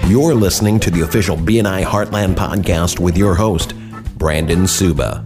You're listening to the official BNI Heartland podcast with your host, Brandon Suba.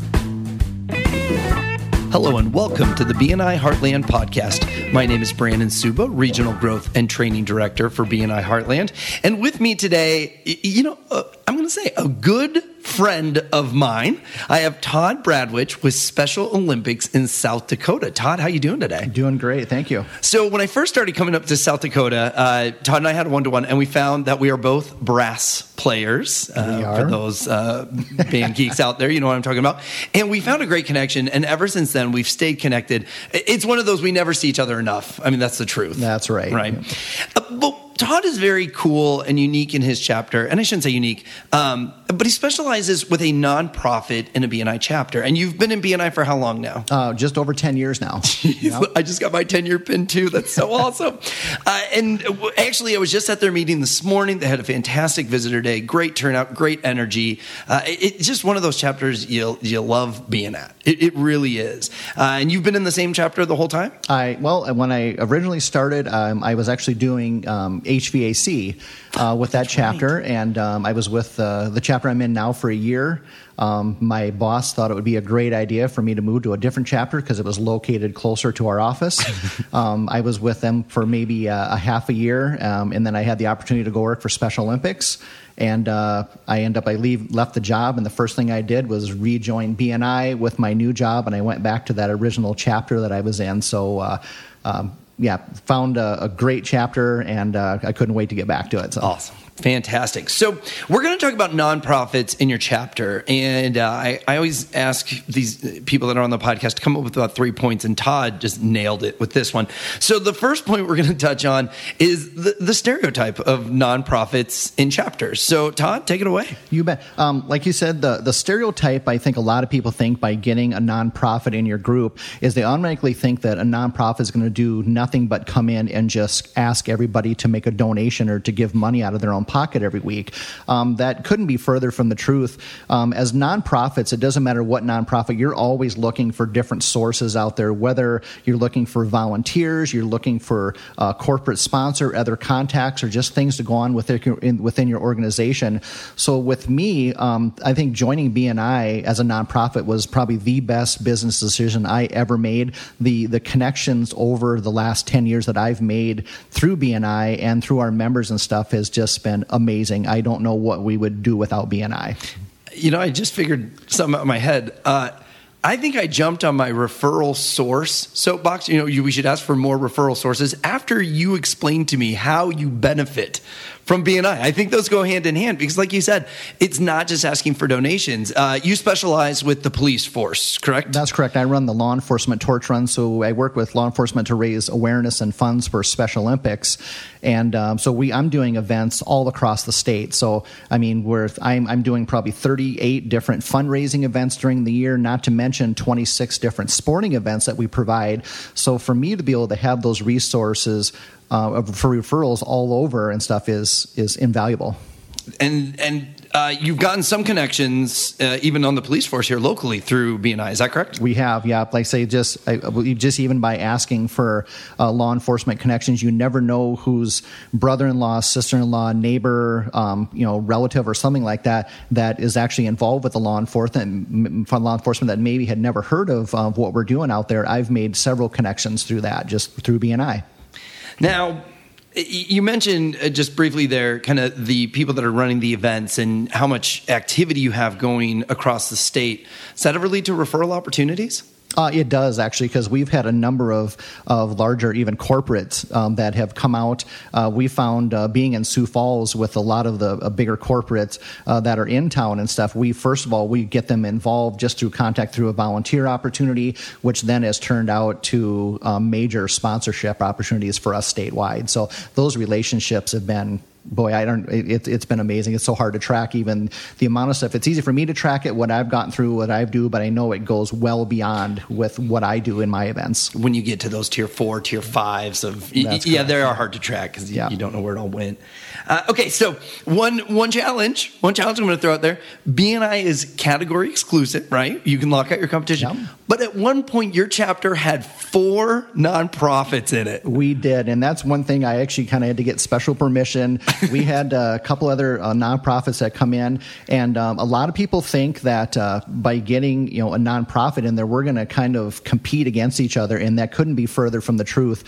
Hello and welcome to the BNI Heartland podcast. My name is Brandon Suba, Regional Growth and Training Director for BNI Heartland. And with me today, I'm going to say a good friend of mine. I have Todd Bradwich with Special Olympics in South Dakota. Todd, how you doing today? Doing great, thank you. So when I first started coming up to South Dakota, Todd and I had a one-to-one, and we found that we are both brass players. We are. For those band geeks out there, you know what I'm talking about. And we found a great connection, and ever since then, we've stayed connected. It's one of those we never see each other enough. I mean, that's the truth. That's right. Right. But Todd is very cool and unique in his chapter, and I shouldn't say unique, but he specializes with a nonprofit in a BNI chapter. And you've been in BNI for how long now? Just over 10 years now. Yep. I just got my 10-year pin too. That's so awesome. And actually, I was just at their meeting this morning. They had a fantastic visitor day, great turnout, great energy. It's just one of those chapters you love being at. It really is. And you've been in the same chapter the whole time? When I originally started, I was actually doing HVAC with that chapter, and I was with the chapter I'm in now for a year. My boss thought it would be a great idea for me to move to a different chapter because it was located closer to our office. I was with them for maybe a half a year, and then I had the opportunity to go work for Special Olympics. And I left the job, and the first thing I did was rejoin BNI with my new job, and I went back to that original chapter that I was in. So, found a great chapter, and I couldn't wait to get back to it. So. Awesome. Fantastic. So we're going to talk about nonprofits in your chapter. And I always ask these people that are on the podcast to come up with about 3 points, and Todd just nailed it with this one. So the first point we're going to touch on is the stereotype of nonprofits in chapters. So Todd, take it away. You bet. Like you said, the stereotype I think a lot of people think by getting a nonprofit in your group is they automatically think that a nonprofit is going to do nothing but come in and just ask everybody to make a donation or to give money out of their own pocket every week. That couldn't be further from the truth. As nonprofits, it doesn't matter what nonprofit, you're always looking for different sources out there, whether you're looking for volunteers, you're looking for corporate sponsor, other contacts, or just things to go on within your organization. So with me, I think joining BNI as a nonprofit was probably the best business decision I ever made. The connections over the last 10 years that I've made through BNI and through our members and stuff has just been amazing. I don't know what we would do without BNI. I just figured something out in my head. I think I jumped on my referral source soapbox. We should ask for more referral sources after you explained to me how you benefit from BNI. I think those go hand in hand because, like you said, it's not just asking for donations. You specialize with the police force, correct? That's correct. I run the law enforcement torch run, so I work with law enforcement to raise awareness and funds for Special Olympics. And I'm doing events all across the state. So, I mean, I'm doing probably 38 different fundraising events during the year, not to mention 26 different sporting events that we provide. So for me to be able to have those resources for referrals all over and stuff is invaluable. And you've gotten some connections even on the police force here locally through BNI. Is that correct? We have, yeah. Like I say, just even by asking for law enforcement connections, you never know whose brother-in-law, sister-in-law, neighbor, relative or something like that is actually involved with the law enforcement that maybe had never heard of what we're doing out there. I've made several connections through that, just through BNI. Now, you mentioned just briefly there kind of the people that are running the events and how much activity you have going across the state. Does that ever lead to referral opportunities? It does, actually, because we've had a number of larger, even corporates that have come out. We found being in Sioux Falls with a lot of the bigger corporates that are in town and stuff, we get them involved just through contact through a volunteer opportunity, which then has turned out to major sponsorship opportunities for us statewide. So those relationships have been it's been amazing. It's so hard to track even the amount of stuff. It's easy for me to track it, what I've gotten through, what I do, but I know it goes well beyond with what I do in my events. When you get to those tier 4, tier 5s of, they are hard to track because you don't know where it all went. Okay, so one challenge I'm going to throw out there. BNI is category exclusive, right? You can lock out your competition. Yep. But at one point, your chapter had 4 nonprofits in it. We did, and that's one thing I actually kind of had to get special permission We had a couple other nonprofits that come in, and a lot of people think that by getting a nonprofit in there, we're going to kind of compete against each other, and that couldn't be further from the truth.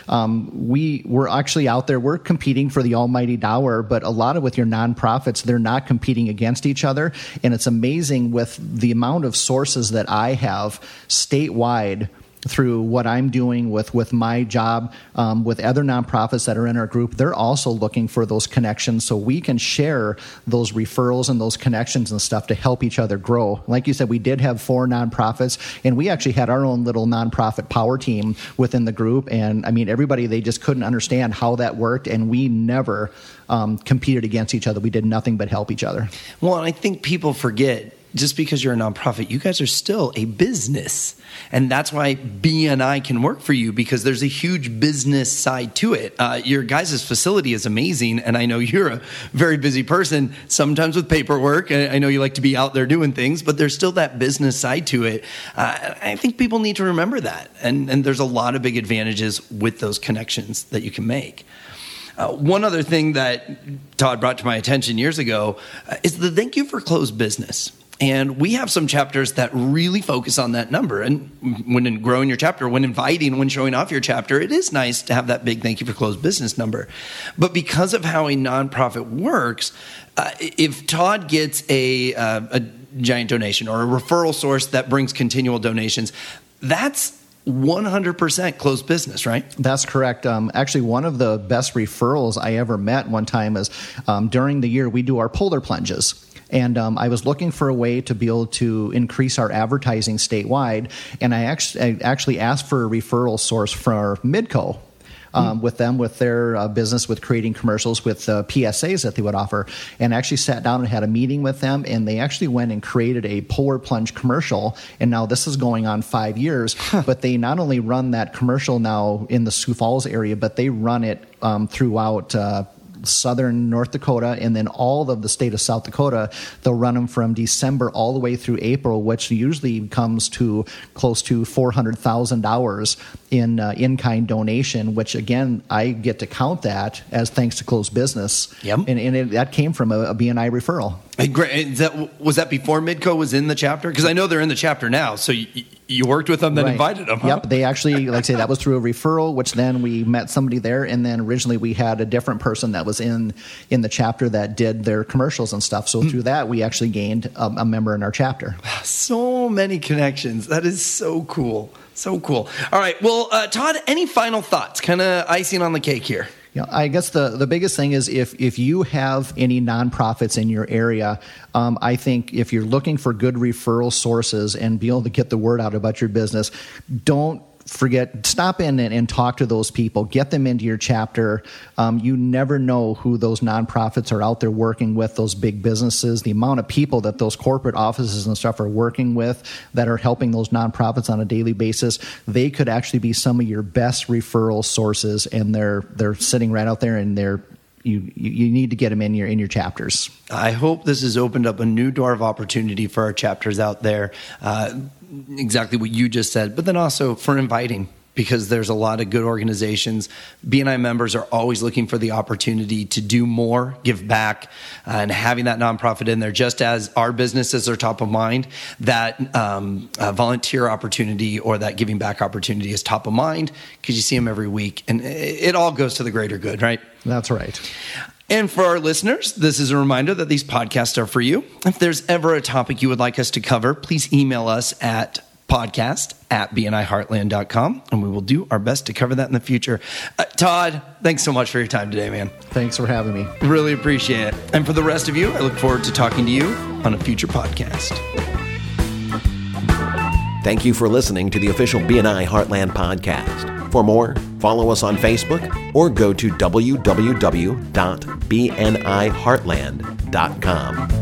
We're actually out there. We're competing for the almighty dollar, but a lot of with your nonprofits, they're not competing against each other, and it's amazing with the amount of sources that I have statewide through what I'm doing with my job, with other nonprofits that are in our group. They're also looking for those connections so we can share those referrals and those connections and stuff to help each other grow. Like you said, we did have 4 nonprofits, and we actually had our own little nonprofit power team within the group. And I mean, everybody, they just couldn't understand how that worked, and we never competed against each other. We did nothing but help each other. Well, and I think people forget, just because you're a nonprofit, you guys are still a business. And that's why BNI can work for you, because there's a huge business side to it. Your guys' facility is amazing, and I know you're a very busy person, sometimes with paperwork. I know you like to be out there doing things, but there's still that business side to it. I think people need to remember that. And there's a lot of big advantages with those connections that you can make. One other thing that Todd brought to my attention years ago is the thank you for closed business. And we have some chapters that really focus on that number. And when growing your chapter, when inviting, when showing off your chapter, it is nice to have that big thank you for closed business number. But because of how a nonprofit works, if Todd gets a giant donation or a referral source that brings continual donations, that's 100% closed business, right? That's correct. Actually, one of the best referrals I ever met one time is during the year we do our polar plunges. And I was looking for a way to be able to increase our advertising statewide, and I actually asked for a referral source for Midco. With their business with creating commercials with PSAs that they would offer, and actually sat down and had a meeting with them, and they actually went and created a polar plunge commercial. And now this is going on 5 years, but they not only run that commercial now in the Sioux Falls area, but they run it throughout southern North Dakota, and then all of the state of South Dakota. They'll run them from December all the way through April, which usually comes to close to $400,000 in in-kind donation, which again, I get to count that as thanks to closed business. Yep. And that came from a BNI referral. Hey, great. Was that before Midco was in the chapter? Because I know they're in the chapter now. So you worked with them, then invited them. Huh? Yep. They actually, like I say, that was through a referral, which then we met somebody there. And then originally we had a different person that was in the chapter that did their commercials and stuff. So through that, we actually gained a member in our chapter. So many connections. That is so cool. So cool. All right. Well, Todd, any final thoughts? Kind of icing on the cake here. I guess the biggest thing is if you have any nonprofits in your area, I think if you're looking for good referral sources and be able to get the word out about your business, don't forget, stop in and talk to those people, get them into your chapter. You never know who those nonprofits are out there working with, those big businesses, the amount of people that those corporate offices and stuff are working with that are helping those nonprofits on a daily basis. They could actually be some of your best referral sources, and they're sitting right out there, and you need to get them in your chapters. I hope this has opened up a new door of opportunity for our chapters out there. Exactly what you just said, but then also for inviting, because there's a lot of good organizations. BNI members are always looking for the opportunity to do more, give back, and having that nonprofit in there, just as our businesses are top of mind, that volunteer opportunity or that giving back opportunity is top of mind, because you see them every week, and it all goes to the greater good, right? That's right. And for our listeners, this is a reminder that these podcasts are for you. If there's ever a topic you would like us to cover, please email us at podcast@bniheartland.com, and we will do our best to cover that in the future. Todd, thanks so much for your time today, man. Thanks for having me. Really appreciate it. And for the rest of you, I look forward to talking to you on a future podcast. Thank you for listening to the official BNI Heartland podcast. For more, follow us on Facebook or go to www.bniheartland.com.